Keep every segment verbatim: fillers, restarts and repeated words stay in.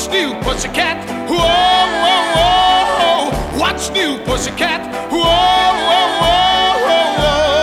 What's new, pussycat? Whoa, whoa, whoa. What's new, pussycat? Whoa, whoa, whoa,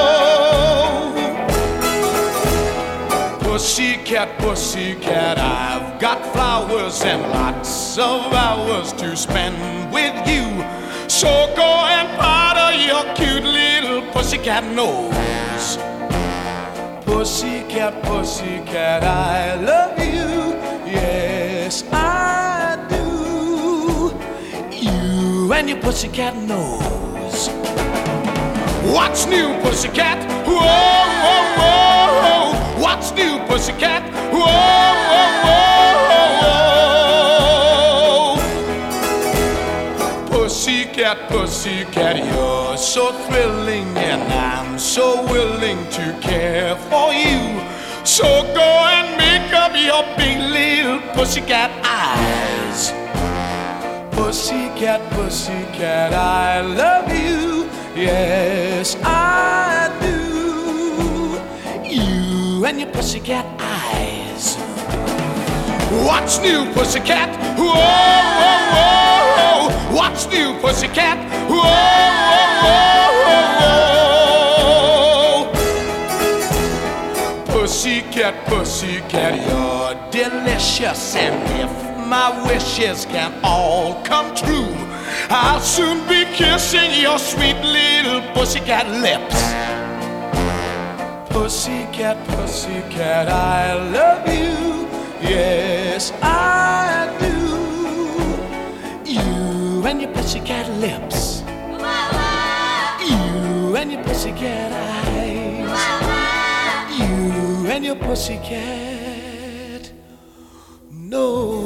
whoa. Pussycat, pussycat, I've got flowers and lots of hours to spend with you. So go and powder your cute little pussycat nose. Pussycat, pussycat, I love you. Yes, I do. You and your pussycat nose. What's new, pussycat? Whoa, whoa, whoa. What's new, pussycat? Whoa, whoa, whoa. Pussycat, pussycat, you're so thrilling, and I'm so willing to care for you. So go and make up your big little pussycat eyes. Pussycat, pussycat, I love you. Yes, I do. You and your pussycat eyes. What's new, pussycat? Whoa, whoa, whoa. What's new, pussycat? Whoa, whoa, whoa, whoa. Pussycat, pussycat, you're delicious, and if my wishes can all come true, I'll soon be kissing your sweet little pussycat lips. Pussycat, pussycat, I love you. Yes, I do. You and your pussycat lips. You and your pussycat eyes. You and your pussycat nose.